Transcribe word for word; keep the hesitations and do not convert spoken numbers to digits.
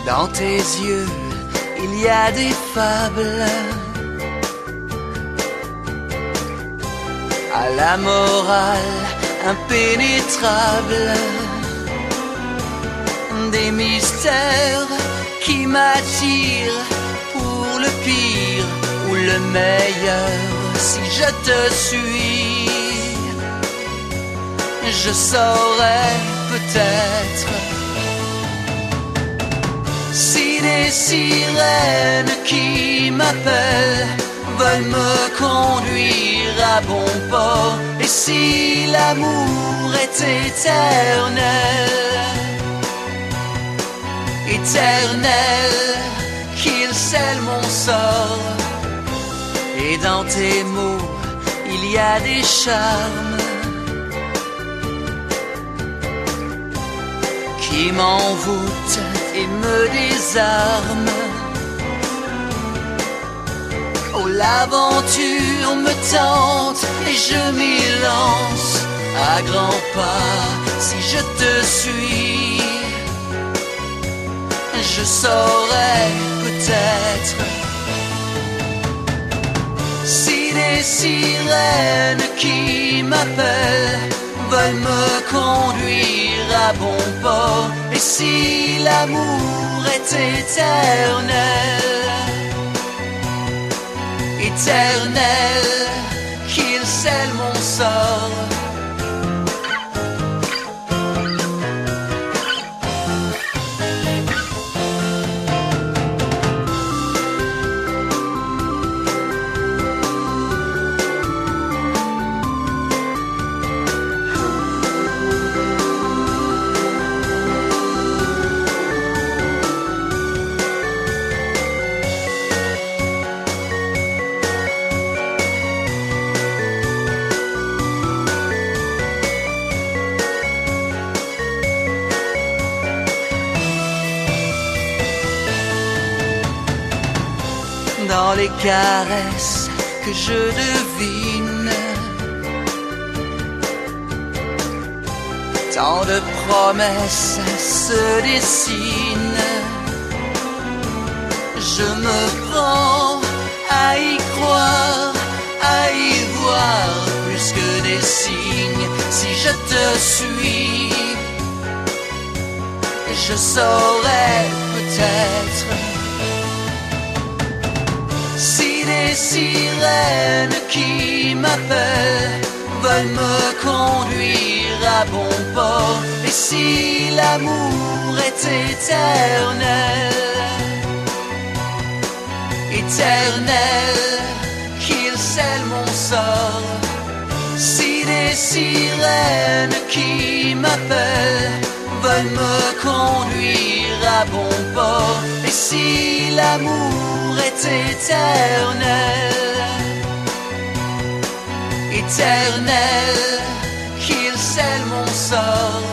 Dans tes yeux, il y a des fables à la morale impénétrable, des mystères qui m'attirent pour le pire ou le meilleur. Si je te suis, je saurais peut-être si des sirènes qui m'appellent veulent me conduire à bon port, et si l'amour est éternel, éternel, qu'il scelle mon sort. Et dans tes mots, il y a des charmes qui m'envoûtent et me désarment. Oh, l'aventure me tente et je m'y lance à grands pas. Si je te suis, je saurais peut-être si des sirènes qui m'appellent veulent me conduire à bon port, et si l'amour est éternel, éternel, qu'il scelle mon sort. Dans les caresses que je devine, tant de promesses se dessinent. Je me prends à y croire, à y voir plus que des signes. Si je te suis, je saurais peut-être si des sirènes qui m'appellent veulent me conduire à bon port, et si l'amour est éternel, éternel, qu'il scelle mon sort. Si des sirènes qui m'appellent veulent me conduire à bon port, et si l'amour est éternel, éternel, qu'il scelle mon sort.